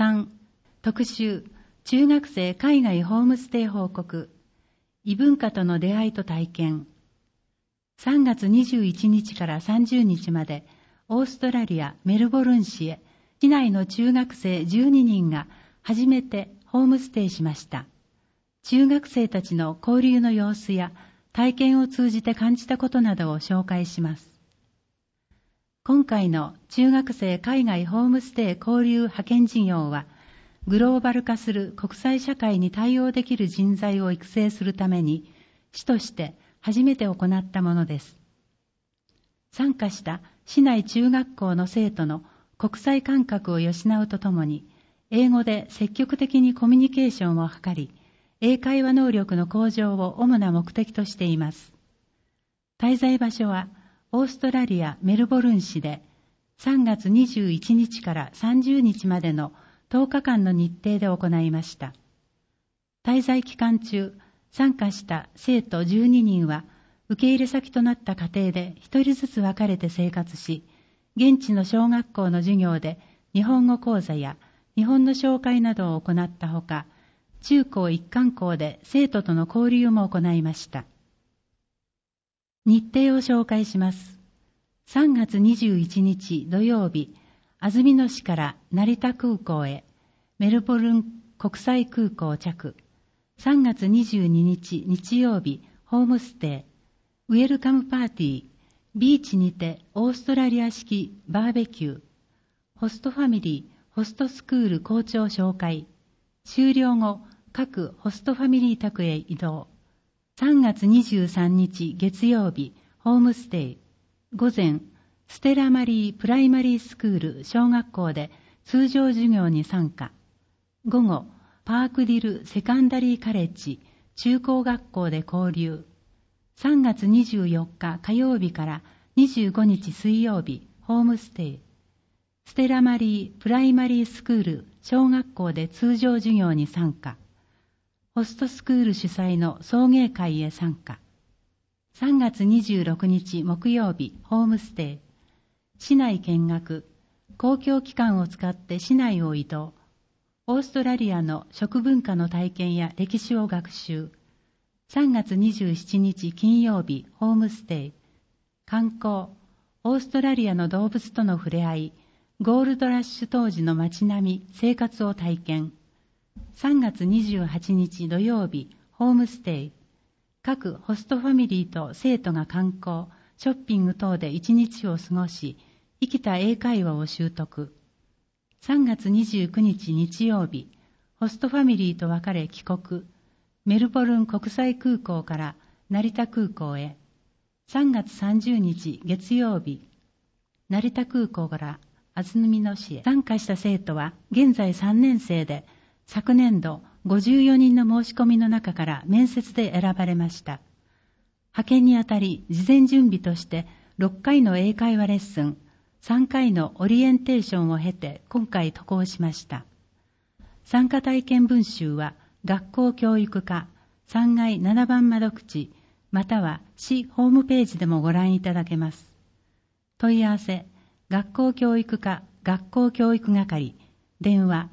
3、特集、中学生海外ホームステイ報告、異文化との出会いと体験。3月21日から30日まで、オーストラリア・メルボルン市へ、市内の中学生12人が初めてホームステイしました。中学生たちの交流の様子や体験を通じて感じたことなどを紹介します。今回の中学生海外ホームステイ交流派遣事業は、グローバル化する国際社会に対応できる人材を育成するために、市として初めて行ったものです。参加した市内中学校の生徒の国際感覚を養うとともに、英語で積極的にコミュニケーションを図り、英会話能力の向上を主な目的としています。滞在場所は、オーストラリア・メルボルン市で3月21日から30日までの10日間の日程で行いました。滞在期間中、参加した生徒12人は、受け入れ先となった家庭で1人ずつ分かれて生活し、現地の小学校の授業で日本語講座や日本の紹介などを行ったほか、中高一貫校で生徒との交流も行いました。日程を紹介します。3月21日土曜日、安曇野市から成田空港へ、メルボルン国際空港着。3月22日日曜日、ホームステイ、ウェルカムパーティー、ビーチにてオーストラリア式バーベキュー、ホストファミリー、ホストスクール校長紹介、終了後、各ホストファミリー宅へ移動。3月23日月曜日、ホームステイ。午前、ステラマリープライマリースクール小学校で通常授業に参加。午後、パークディルセカンダリーカレッジ中高学校で交流。3月24日火曜日から25日水曜日、ホームステイ。ステラマリープライマリースクール小学校で通常授業に参加。ホストスクール主催の送迎会へ参加。3月26日木曜日、ホームステイ。市内見学。公共機関を使って市内を移動。オーストラリアの食文化の体験や歴史を学習。3月27日金曜日、ホームステイ。観光。オーストラリアの動物との触れ合い。ゴールドラッシュ当時の街並み、生活を体験。3月28日土曜日、ホームステイ。各ホストファミリーと生徒が観光、ショッピング等で一日を過ごし、生きた英会話を習得。3月29日日曜日、ホストファミリーと別れ帰国。メルボルン国際空港から成田空港へ。3月30日月曜日、成田空港から安曇野市へ。参加した生徒は現在3年生で、昨年度54人の申し込みの中から面接で選ばれました。派遣にあたり事前準備として6回の英会話レッスン、3回のオリエンテーションを経て今回渡航しました。参加体験文集は学校教育課3階7番窓口または市ホームページでもご覧いただけます。問い合わせ、学校教育課学校教育係、電話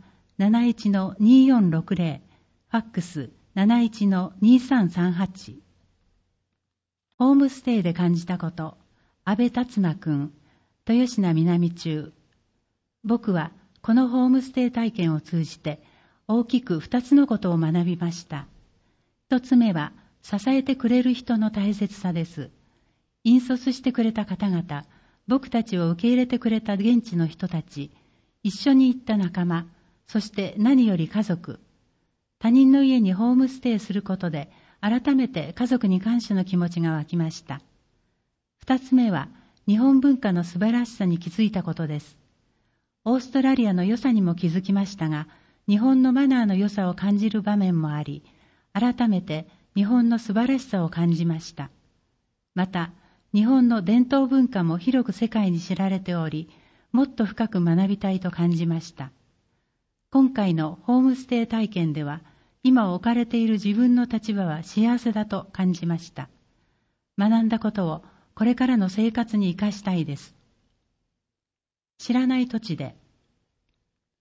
71-2460、ファックス 71-2338。ホームステイで感じたこと、安倍達馬くん、豊品南中。僕はこのホームステイ体験を通じて大きく2つのことを学びました。1つ目は支えてくれる人の大切さです。引率してくれた方々、僕たちを受け入れてくれた現地の人たち、一緒に行った仲間、そして何より家族。他人の家にホームステイすることで、改めて家族に感謝の気持ちが湧きました。二つ目は、日本文化の素晴らしさに気づいたことです。オーストラリアの良さにも気づきましたが、日本のマナーの良さを感じる場面もあり、改めて日本の素晴らしさを感じました。また、日本の伝統文化も広く世界に知られており、もっと深く学びたいと感じました。今回のホームステイ体験では、今置かれている自分の立場は幸せだと感じました。学んだことをこれからの生活に生かしたいです。知らない土地で。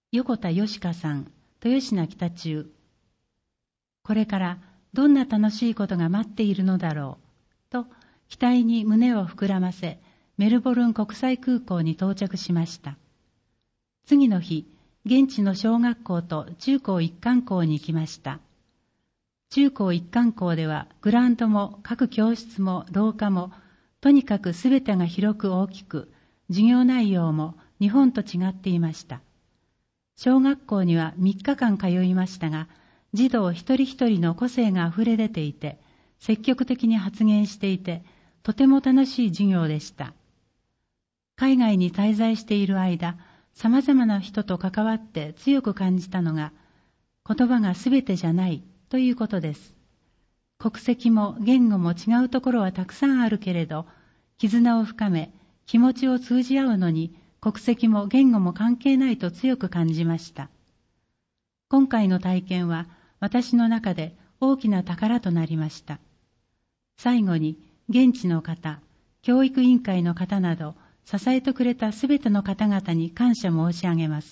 横田義香さん、豊品北中。これからどんな楽しいことが待っているのだろう、と期待に胸を膨らませ、メルボルン国際空港に到着しました。次の日、現地の小学校と中高一貫校に行きました。中高一貫校ではグラウンドも各教室も廊下もとにかくすべてが広く大きく、授業内容も日本と違っていました。小学校には3日間通いましたが、児童一人一人の個性があふれ出ていて、積極的に発言していて、とても楽しい授業でした。海外に滞在している間、様々な人と関わって強く感じたのが、言葉がすべてじゃないということです。国籍も言語も違うところはたくさんあるけれど、絆を深め、気持ちを通じ合うのに、国籍も言語も関係ないと強く感じました。今回の体験は、私の中で大きな宝となりました。最後に、現地の方、教育委員会の方など、支えてくれたすべての方々に感謝申し上げます。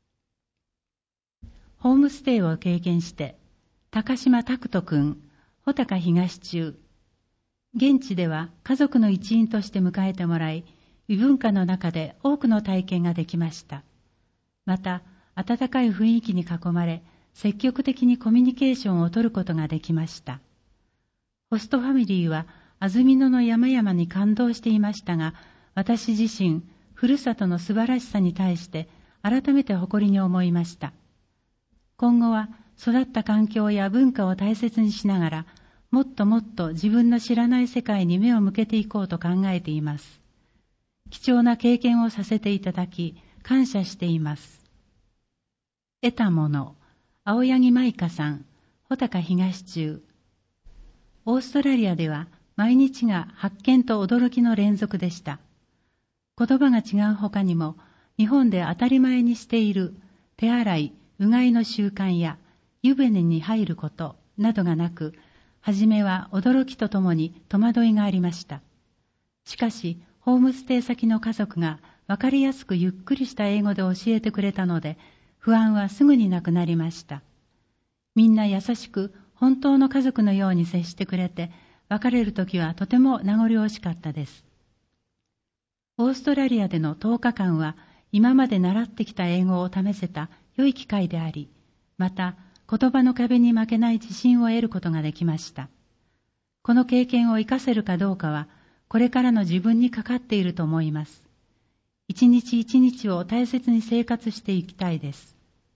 ホームステイを経験して、高島拓人君、穂高東中。現地では家族の一員として迎えてもらい、異文化の中で多くの体験ができました。また、温かい雰囲気に囲まれ、積極的にコミュニケーションを取ることができました。ホストファミリーは安曇野の山々に感動していましたが、私自身、ふるさとの素晴らしさに対して改めて誇りに思いました。今後は育った環境や文化を大切にしながら、もっともっと自分の知らない世界に目を向けていこうと考えています。貴重な経験をさせていただき、感謝しています。得たもの、青柳舞香さん、穂高東中。オーストラリアでは毎日が発見と驚きの連続でした。言葉が違う他にも、日本で当たり前にしている手洗い、うがいの習慣や湯船に入ることなどがなく、はじめは驚きとともに戸惑いがありました。しかし、ホームステイ先の家族がわかりやすくゆっくりした英語で教えてくれたので、不安はすぐになくなりました。みんな優しく、本当の家族のように接してくれて、別れるときはとても名残惜しかったです。オーストラリアでの10日間は、今まで習ってきた英語を試せた良い機会であり、また言葉の壁に負けない自信を得ることができました。この経験を生かせるかどうかは、これからの自分にかかっていると思います。一日一日を大切に生活していきたいです。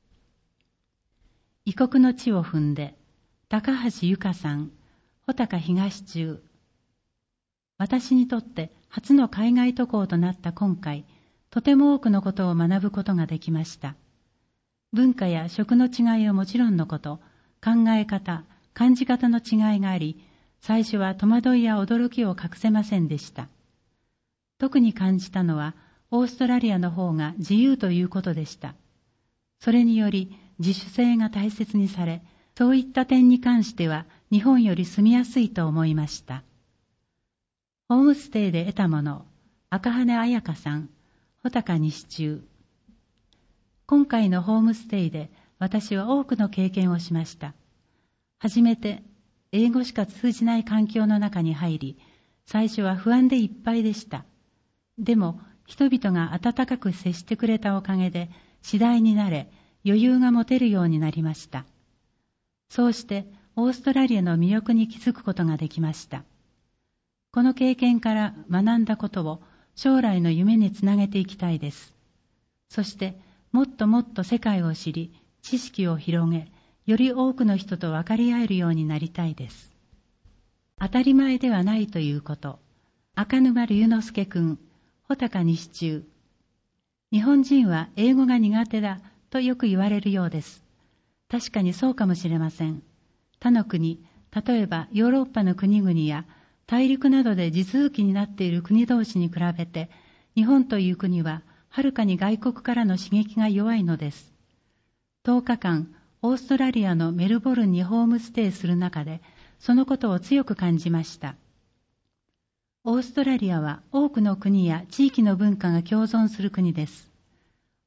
異国の地を踏んで、高橋由香さん、穂高東中。私にとって初の海外渡航となった今回、とても多くのことを学ぶことができました。文化や食の違いはもちろんのこと、考え方、感じ方の違いがあり、最初は戸惑いや驚きを隠せませんでした。特に感じたのは、オーストラリアの方が自由ということでした。それにより自主性が大切にされ、そういった点に関しては日本より住みやすいと思いました。ホームステイで得たもの、赤羽彩香さん、穂高西中。今回のホームステイで私は多くの経験をしました。初めて英語しか通じない環境の中に入り、最初は不安でいっぱいでした。でも人々が温かく接してくれたおかげで次第に慣れ、余裕が持てるようになりました。そうしてオーストラリアの魅力に気づくことができました。この経験から学んだことを将来の夢につなげていきたいです。そしてもっともっと世界を知り、知識を広げ、より多くの人と分かり合えるようになりたいです。当たり前ではないということ。赤沼龍之介君、穂高西中。日本人は英語が苦手だとよく言われるようです。確かにそうかもしれません。他の国、例えばヨーロッパの国々や大陸などで地続きになっている国同士に比べて、日本という国ははるかに外国からの刺激が弱いのです。10日間、オーストラリアのメルボルンにホームステイする中で、そのことを強く感じました。オーストラリアは多くの国や地域の文化が共存する国です。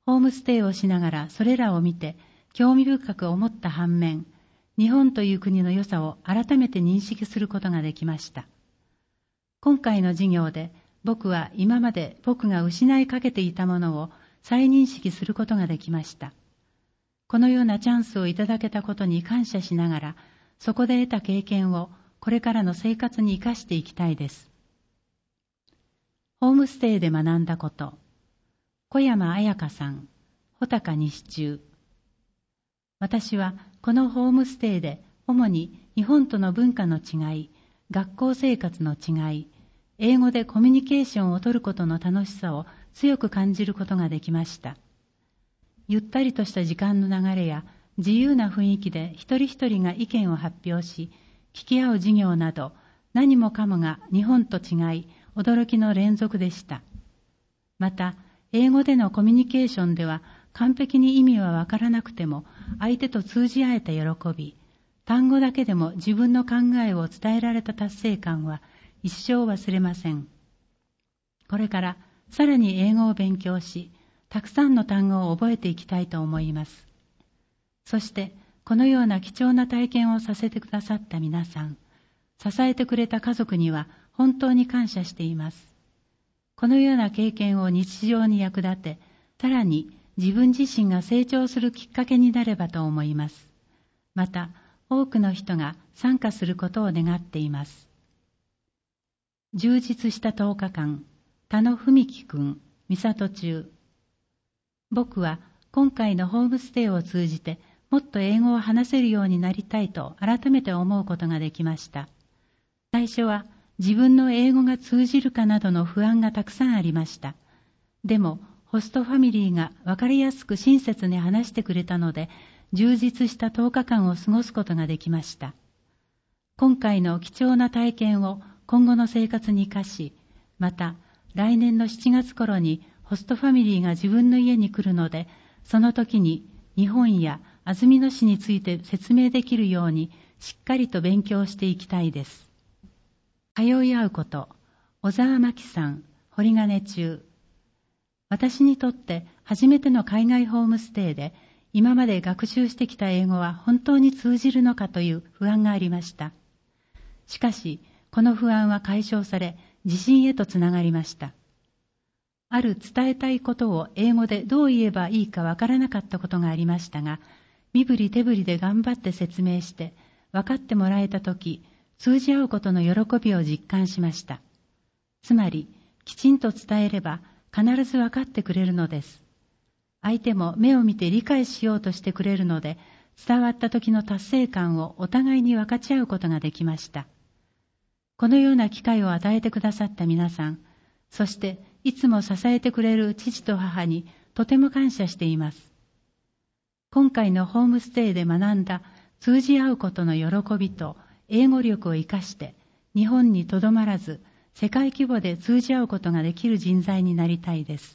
ホームステイをしながらそれらを見て興味深く思った反面、日本という国の良さを改めて認識することができました。今回の授業で僕は今まで僕が失いかけていたものを再認識することができました。このようなチャンスをいただけたことに感謝しながら、そこで得た経験をこれからの生活に生かしていきたいです。ホームステイで学んだこと。小山彩香さん、穂高西中。私はこのホームステイで主に日本との文化の違い、学校生活の違い、英語でコミュニケーションを取ることの楽しさを強く感じることができました。ゆったりとした時間の流れや自由な雰囲気で一人一人が意見を発表し、聞き合う授業など何もかもが日本と違い驚きの連続でした。また、英語でのコミュニケーションでは完璧に意味はわからなくても相手と通じ合えた喜び、単語だけでも自分の考えを伝えられた達成感は一生忘れません。これからさらに英語を勉強し、たくさんの単語を覚えていきたいと思います。そしてこのような貴重な体験をさせてくださった皆さん、支えてくれた家族には本当に感謝しています。このような経験を日常に役立て、さらに自分自身が成長するきっかけになればと思います。また、多くの人が参加することを願っています。充実した10日間、田野文樹くん、三郷中。僕は今回のホームステイを通じてもっと英語を話せるようになりたいと改めて思うことができました。最初は自分の英語が通じるかなどの不安がたくさんありました。でも、ホストファミリーが分かりやすく親切に話してくれたので、充実した10日間を過ごすことができました。今回の貴重な体験を今後の生活に生かし、また来年の7月頃にホストファミリーが自分の家に来るので、その時に日本や安曇野市について説明できるようにしっかりと勉強していきたいです。通い合うこと、小沢真紀さん、堀金中。私にとって初めての海外ホームステイで、今まで学習してきた英語は本当に通じるのかという不安がありました。しかし、この不安は解消され、自信へとつながりました。ある伝えたいことを英語でどう言えばいいかわからなかったことがありましたが、身振り手振りで頑張って説明して、分かってもらえたとき、通じ合うことの喜びを実感しました。つまり、きちんと伝えれば必ず分かってくれるのです。相手も目を見て理解しようとしてくれるので、伝わった時の達成感をお互いに分かち合うことができました。このような機会を与えてくださった皆さん、そしていつも支えてくれる父と母にとても感謝しています。今回のホームステイで学んだ通じ合うことの喜びと英語力を生かして、日本にとどまらず世界規模で通じ合うことができる人材になりたいです。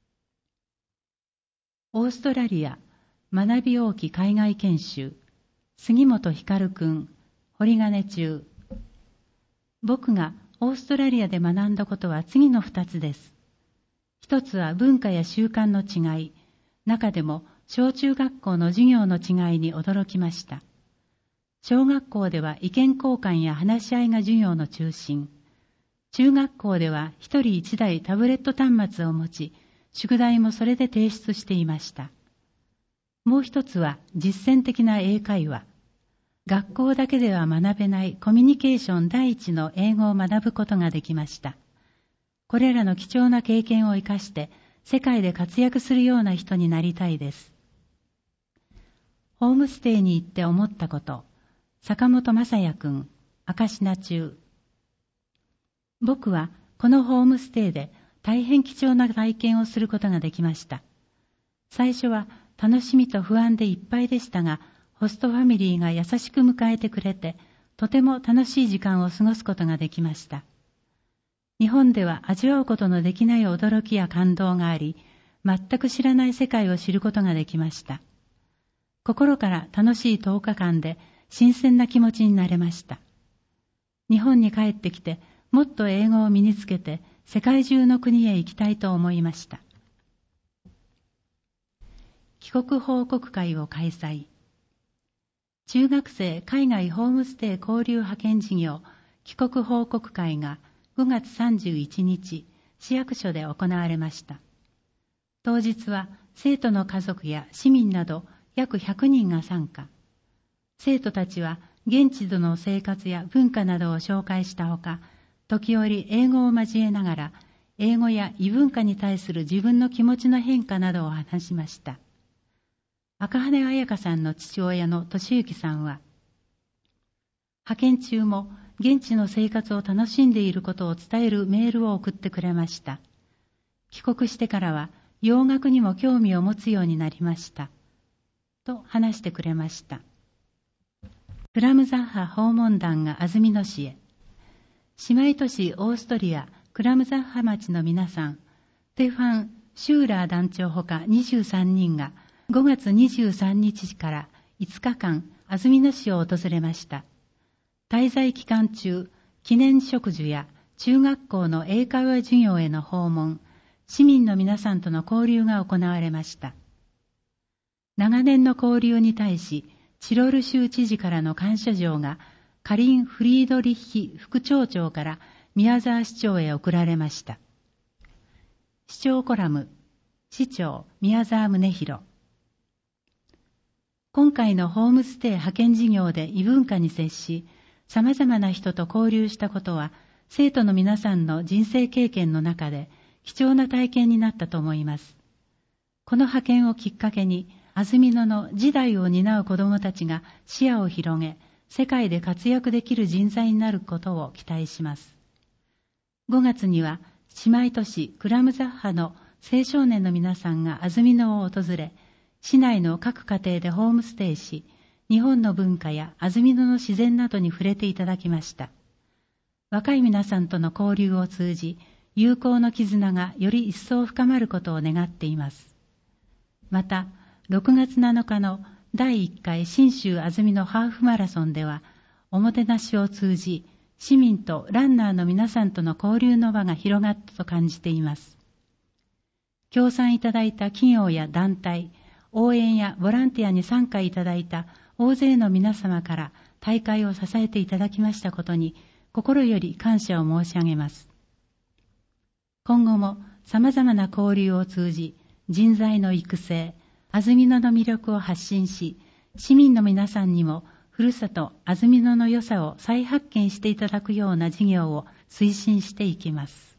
オーストラリア学び大き海外研修、杉本光くん、堀金中。僕がオーストラリアで学んだことは次の2つです。一つは文化や習慣の違い、中でも小中学校の授業の違いに驚きました。小学校では意見交換や話し合いが授業の中心。中学校では一人一台タブレット端末を持ち、宿題もそれで提出していました。もう一つは実践的な英会話。学校だけでは学べないコミュニケーション第一の英語を学ぶことができました。これらの貴重な経験を生かして世界で活躍するような人になりたいです。ホームステイに行って思ったこと。坂本雅也くん、明科中。僕はこのホームステイで大変貴重な体験をすることができました。最初は楽しみと不安でいっぱいでしたが、ホストファミリーが優しく迎えてくれて、とても楽しい時間を過ごすことができました。日本では味わうことのできない驚きや感動があり、全く知らない世界を知ることができました。心から楽しい10日間で新鮮な気持ちになれました。日本に帰ってきて、もっと英語を身につけて世界中の国へ行きたいと思いました。 帰国報告会を開催。中学生海外ホームステイ交流派遣事業帰国報告会が5月31日、市役所で行われました。当日は生徒の家族や市民など約100人が参加。生徒たちは現地での生活や文化などを紹介したほか、時折英語を交えながら、英語や異文化に対する自分の気持ちの変化などを話しました。赤羽彩香さんの父親の俊之さんは、派遣中も現地の生活を楽しんでいることを伝えるメールを送ってくれました。帰国してからは洋楽にも興味を持つようになりました。と話してくれました。クラムザッハ訪問団が安曇野市へ。姉妹都市オーストリアクラムザッハ町の皆さん、テファン・シューラー団長ほか23人が5月23日から5日間安曇野市を訪れました。滞在期間中、記念植樹や中学校の英会話授業への訪問、市民の皆さんとの交流が行われました。長年の交流に対し、チロル州知事からの感謝状がカリン・フリードリッヒ副町長から宮沢市長へ送られました。市長コラム、市長宮沢宗弘。今回のホームステイ派遣事業で異文化に接し、様々な人と交流したことは、生徒の皆さんの人生経験の中で貴重な体験になったと思います。この派遣をきっかけに、安曇野の次代を担う子どもたちが視野を広げ、世界で活躍できる人材になることを期待します。5月には、姉妹都市クラムザッハの青少年の皆さんが安曇野を訪れ、市内の各家庭でホームステイし、日本の文化や安曇野の自然などに触れていただきました。若い皆さんとの交流を通じ、友好の絆がより一層深まることを願っています。また、6月7日の第1回信州安曇野ハーフマラソンでは、おもてなしを通じ、市民とランナーの皆さんとの交流の場が広がったと感じています。協賛いただいた企業や団体、応援やボランティアに参加いただいた大勢の皆様から大会を支えていただきましたことに心より感謝を申し上げます。今後も様々な交流を通じ、人材の育成、安曇野の魅力を発信し、市民の皆さんにもふるさと安曇野の良さを再発見していただくような事業を推進していきます。